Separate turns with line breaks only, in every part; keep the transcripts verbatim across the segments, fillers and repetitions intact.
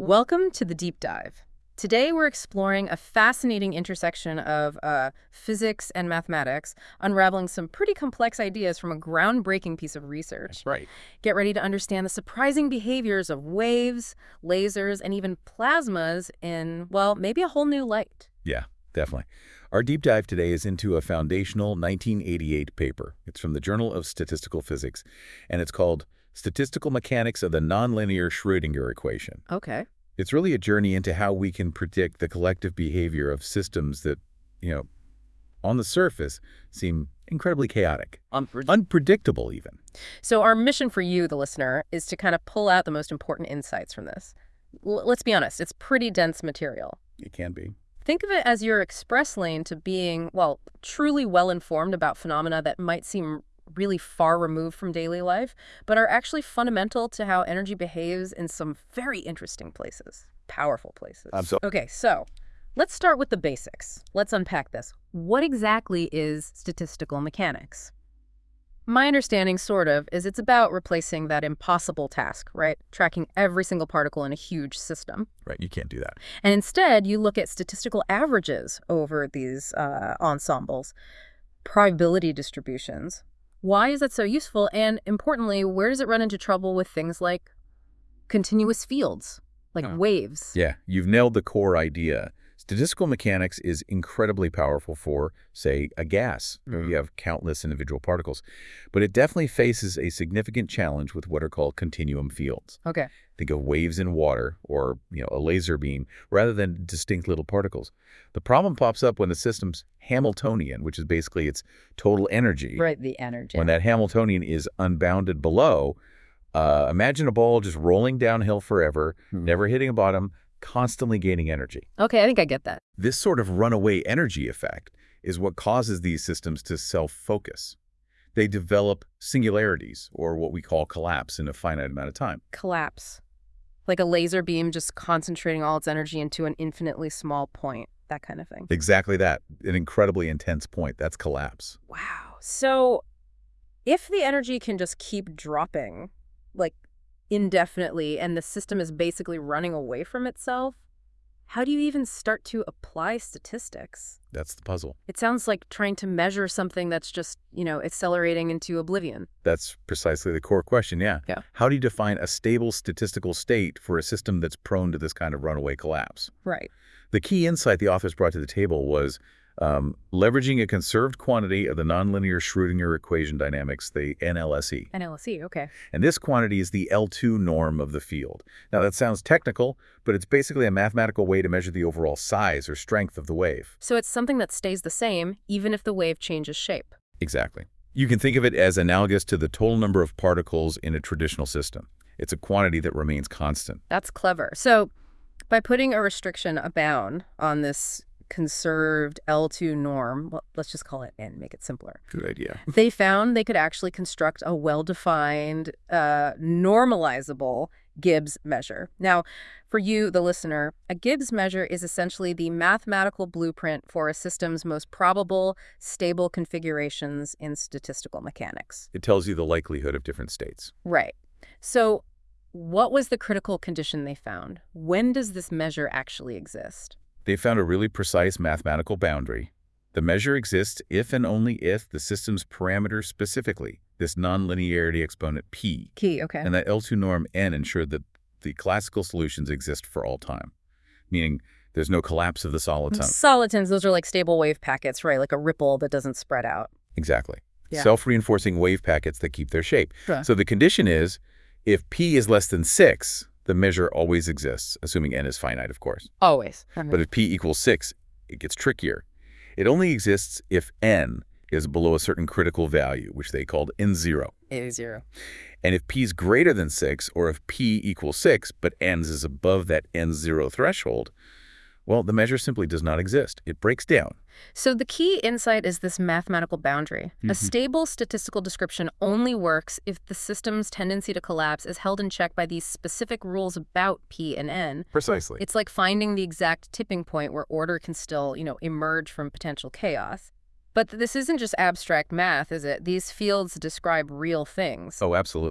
Welcome to the Deep Dive. Today we're exploring a fascinating intersection of uh, physics and mathematics, unraveling some pretty complex ideas from a groundbreaking piece of research.
That's right.
Get ready to understand the surprising behaviors of waves, lasers, and even plasmas in, well, maybe a whole new light.
Yeah, definitely. Our deep dive today is into a foundational nineteen eighty-eight paper. It's from the Journal of Statistical Physics, and it's called Statistical Mechanics of the Nonlinear Schrödinger Equation.
Okay.
It's really a journey into how we can predict the collective behavior of systems that, you know, on the surface seem incredibly chaotic.
Unpred-
Unpredictable, even.
So our mission for you, the listener, is to kind of pull out the most important insights from this. L- let's be honest, it's pretty dense material.
It can be.
Think of it as your express lane to being, well, truly well-informed about phenomena that might seem really far removed from daily life, but are actually fundamental to how energy behaves in some very interesting places, powerful places.
Absolutely.
Okay, so let's start with the basics. Let's unpack this. What exactly is statistical mechanics? My understanding, sort of, is it's about replacing that impossible task, right? Tracking every single particle in a huge system.
Right, you can't do that.
And instead, you look at statistical averages over these uh, ensembles, probability distributions. Why is that so useful? And importantly, where does it run into trouble with things like continuous fields, like
Oh.
waves?
Yeah, you've nailed the core idea. Statistical mechanics is incredibly powerful for, say, a gas, where
Mhm.
you have countless individual particles. But it definitely faces a significant challenge with what are called continuum fields.
Okay.
Think of waves in water or, you know, a laser beam rather than distinct little particles. The problem pops up when the system's Hamiltonian, which is basically its total energy.
Right, the energy.
When that Hamiltonian is unbounded below, uh, imagine a ball just rolling downhill forever,
Hmm.
never hitting a bottom, constantly gaining energy.
Okay, I think I get that.
This sort of runaway energy effect is what causes these systems to self-focus. They develop singularities, or what we call collapse, in a finite amount of time.
Collapse. Like a laser beam just concentrating all its energy into an infinitely small point, that kind of thing.
Exactly that. An incredibly intense point. That's collapse.
Wow. So if the energy can just keep dropping, like indefinitely, and the system is basically running away from itself, how do you even start to apply statistics?
That's the puzzle.
It sounds like trying to measure something that's just, you know, accelerating into oblivion.
That's precisely the core question, yeah.
Yeah.
How do you define a stable statistical state for a system that's prone to this kind of runaway collapse?
Right.
The key insight the authors brought to the table was um, leveraging a conserved quantity of the nonlinear Schrödinger equation dynamics, the N L S E.
N L S E, okay.
And this quantity is the L two norm of the field. Now, that sounds technical, but it's basically a mathematical way to measure the overall size or strength of the wave.
So it's something that stays the same, even if the wave changes shape.
Exactly. You can think of it as analogous to the total number of particles in a traditional system. It's a quantity that remains constant.
That's clever. So by putting a restriction, a bound, on this conserved L two norm, well, let's just call it N, make it simpler.
Good idea.
They found they could actually construct a well-defined, uh, normalizable Gibbs measure. Now, for you, the listener, a Gibbs measure is essentially the mathematical blueprint for a system's most probable, stable configurations in statistical mechanics.
It tells you the likelihood of different states.
Right. So what was the critical condition they found? When does this measure actually exist?
They found a really precise mathematical boundary. The measure exists if and only if the system's parameters specifically, this nonlinearity exponent p,
Key, okay.
and that L two norm n ensured that the classical solutions exist for all time, meaning there's no collapse of the solitone.
Solitons, those are like stable wave packets, right? Like a ripple that doesn't spread out.
Exactly.
Yeah.
Self-reinforcing wave packets that keep their shape.
Sure.
So the condition is, if p is less than six, the measure always exists, assuming n is finite, of course.
Always.
But if p equals six, it gets trickier. It only exists if n is below a certain critical value, which they called n zero.
A zero.
And if p is greater than six, or if p equals six, but n is above that n zero threshold, well, the measure simply does not exist. It breaks down.
So the key insight is this mathematical boundary.
Mm-hmm.
A stable statistical description only works if the system's tendency to collapse is held in check by these specific rules about P and N.
Precisely.
It's like finding the exact tipping point where order can still, you know, emerge from potential chaos. But this isn't just abstract math, is it? These fields describe real things.
Oh, absolutely.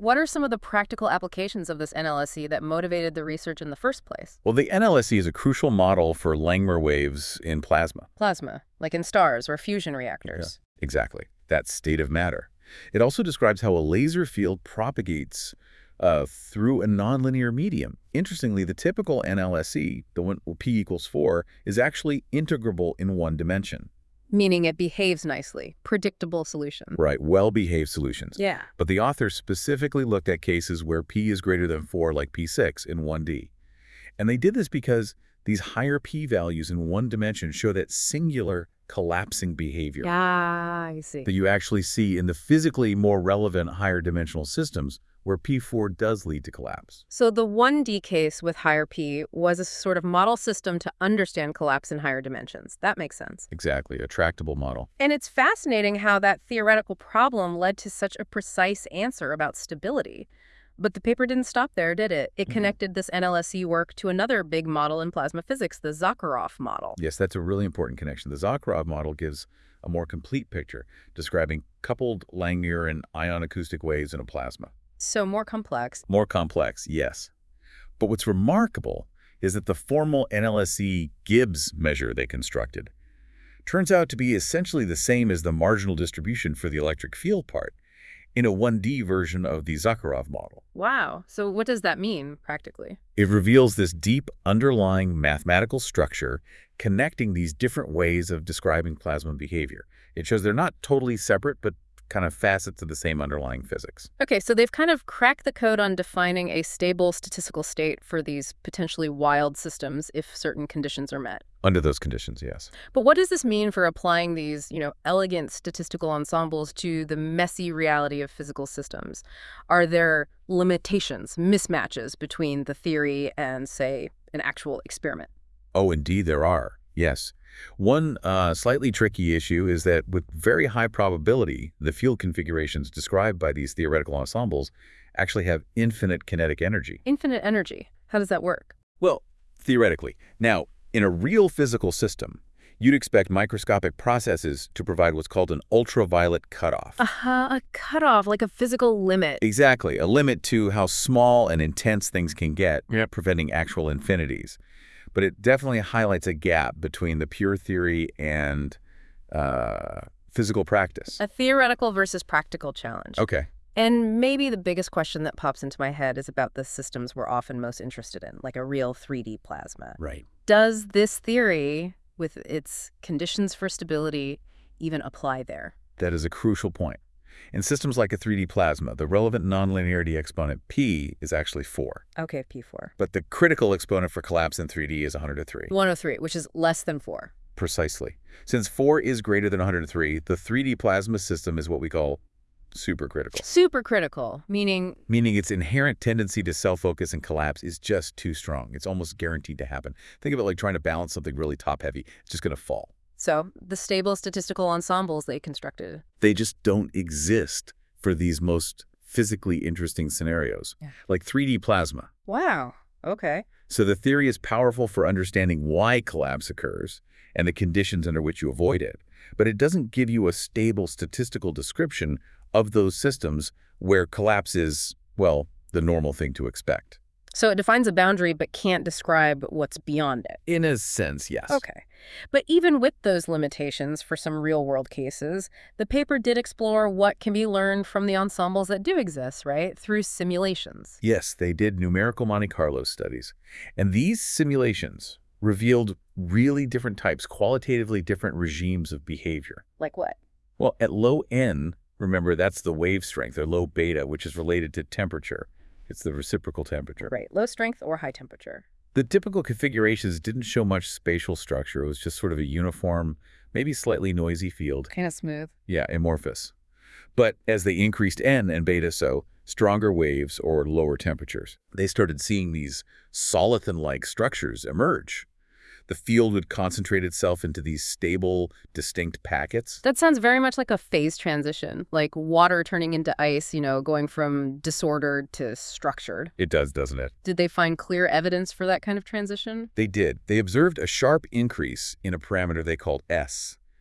what are some of the practical applications of this N L S E that motivated the research in the first place?
Well, the N L S E is a crucial model for Langmuir waves in plasma.
Plasma, like in stars or fusion reactors.
Yeah, exactly. That state of matter. It also describes how a laser field propagates uh, through a nonlinear medium. Interestingly, the typical N L S E, the one P equals four, is actually integrable in one dimension.
Meaning it behaves nicely. Predictable solution.
Right, well-behaved solutions.
Yeah.
But the author specifically looked at cases where P is greater than four, like P six in one D. And they did this because these higher P values in one dimension show that singular collapsing behavior
Yeah, I see.
that you actually see in the physically more relevant higher dimensional systems where P four does lead to collapse.
So the one D case with higher P was a sort of model system to understand collapse in higher dimensions. That makes sense.
Exactly, a tractable model.
And it's fascinating how that theoretical problem led to such a precise answer about stability. But the paper didn't stop there, did it? It
Mhm.
connected this N L S E work to another big model in plasma physics, the Zakharov model.
Yes, that's a really important connection. The Zakharov model gives a more complete picture, describing coupled Langmuir and ion acoustic waves in a plasma.
So more complex.
More complex, yes. But what's remarkable is that the formal N L S E Gibbs measure they constructed turns out to be essentially the same as the marginal distribution for the electric field part in a one D version of the Zakharov model.
Wow. So what does that mean, practically?
It reveals this deep underlying mathematical structure connecting these different ways of describing plasma behavior. It shows they're not totally separate, but kind of facets of the same underlying physics.
Okay, so they've kind of cracked the code on defining a stable statistical state for these potentially wild systems if certain conditions are met.
Under those conditions, yes.
But what does this mean for applying these, you know, elegant statistical ensembles to the messy reality of physical systems? Are there limitations, mismatches between the theory and, say, an actual experiment?
Oh, indeed there are, yes. One uh, slightly tricky issue is that with very high probability, the field configurations described by these theoretical ensembles actually have infinite kinetic energy.
Infinite energy. How does that work?
Well, theoretically. Now, in a real physical system, you'd expect microscopic processes to provide what's called an ultraviolet cutoff.
Uh-huh, a cutoff, like a physical limit.
Exactly, a limit to how small and intense things can get,
Yep.
preventing actual infinities. But it definitely highlights a gap between the pure theory and uh, physical practice.
A theoretical versus practical challenge.
Okay.
And maybe the biggest question that pops into my head is about the systems we're often most interested in, like a real three D plasma.
Right.
Does this theory, with its conditions for stability, even apply there?
That is a crucial point. In systems like a three D plasma, the relevant nonlinearity exponent P is actually four.
Okay, P four.
But the critical exponent for collapse in three D is one hundred three.
one oh three, which is less than four.
Precisely. Since four is greater than one hundred three, the three D plasma system is what we call supercritical,
Supercritical, meaning
meaning its inherent tendency to self-focus and collapse is just too strong. It's almost guaranteed to happen. Think of it like trying to balance something really top-heavy. It's just going to fall.
so the stable statistical ensembles they constructed.
They just don't exist for these most physically interesting scenarios,
Yeah.
like three D plasma.
Wow. Okay.
So the theory is powerful for understanding why collapse occurs and the conditions under which you avoid it, but it doesn't give you a stable statistical description of those systems where collapse is, well, the normal thing to expect.
So it defines a boundary but can't describe what's beyond it.
In a sense, yes.
Okay. But even with those limitations for some real-world cases, the paper did explore what can be learned from the ensembles that do exist, right? Through simulations.
Yes, they did numerical Monte Carlo studies. And these simulations revealed really different types, qualitatively different regimes of behavior.
Like what?
Well, at low N, remember, that's the wave strength, or low beta, which is related to temperature. It's the reciprocal temperature.
Right. Low strength or high temperature.
The typical configurations didn't show much spatial structure. It was just sort of a uniform, maybe slightly noisy field.
Kind of smooth.
Yeah, amorphous. But as they increased N and beta, so stronger waves or lower temperatures, they started seeing these solithin-like structures emerge. The field would concentrate itself into these stable, distinct packets.
That sounds very much like a phase transition, like water turning into ice, you know, going from disordered to structured.
It does, doesn't it?
Did they find clear evidence for that kind of transition?
They did. They observed a sharp increase in a parameter they called S,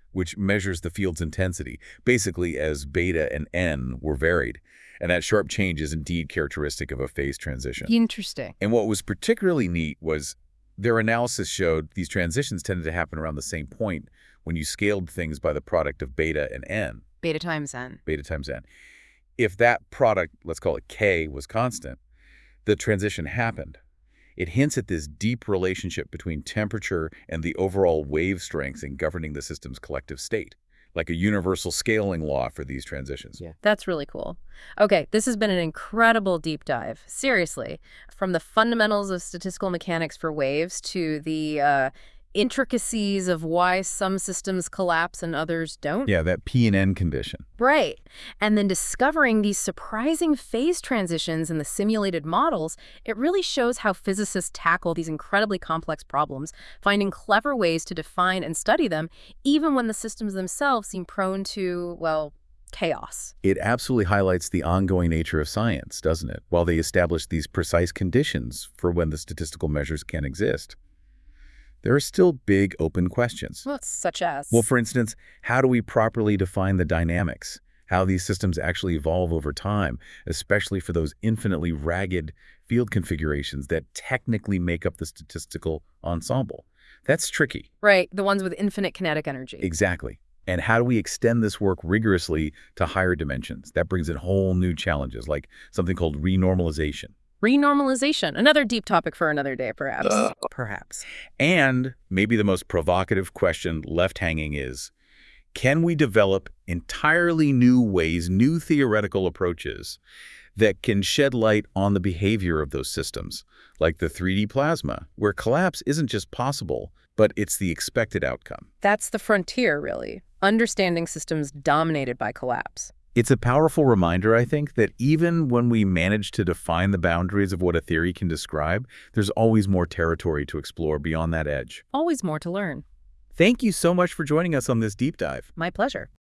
which measures the field's intensity, basically as beta and N were varied. And that sharp change is indeed characteristic of a phase transition.
Interesting.
And what was particularly neat was their analysis showed these transitions tended to happen around the same point when you scaled things by the product of beta and N.
Beta times N.
Beta times N. If that product, let's call it K, was constant, the transition happened. It hints at this deep relationship between temperature and the overall wave strength in governing the system's collective state, like a universal scaling law for these transitions.
Yeah. That's really cool. Okay, this has been an incredible deep dive. Seriously, from the fundamentals of statistical mechanics for waves to the uh, intricacies of why some systems collapse and others don't.
Yeah, that P and N condition.
Right. And then discovering these surprising phase transitions in the simulated models, it really shows how physicists tackle these incredibly complex problems, finding clever ways to define and study them, even when the systems themselves seem prone to, well, chaos.
It absolutely highlights the ongoing nature of science, doesn't it? While they establish these precise conditions for when the statistical measures can exist, there are still big open questions.
Well, such as?
Well, for instance, how do we properly define the dynamics? How these systems actually evolve over time, especially for those infinitely ragged field configurations that technically make up the statistical ensemble. That's tricky.
Right, the ones with infinite kinetic energy.
Exactly. And how do we extend this work rigorously to higher dimensions? That brings in whole new challenges, like something called renormalization.
Renormalization, another deep topic for another day, perhaps.
Uh,
perhaps.
And maybe the most provocative question left hanging is, can we develop entirely new ways, new theoretical approaches that can shed light on the behavior of those systems, like the three D plasma, where collapse isn't just possible, but it's the expected outcome?
That's the frontier, really. Understanding systems dominated by collapse.
It's a powerful reminder, I think, that even when we manage to define the boundaries of what a theory can describe, there's always more territory to explore beyond that edge.
Always more to learn.
Thank you so much for joining us on this deep dive.
My pleasure.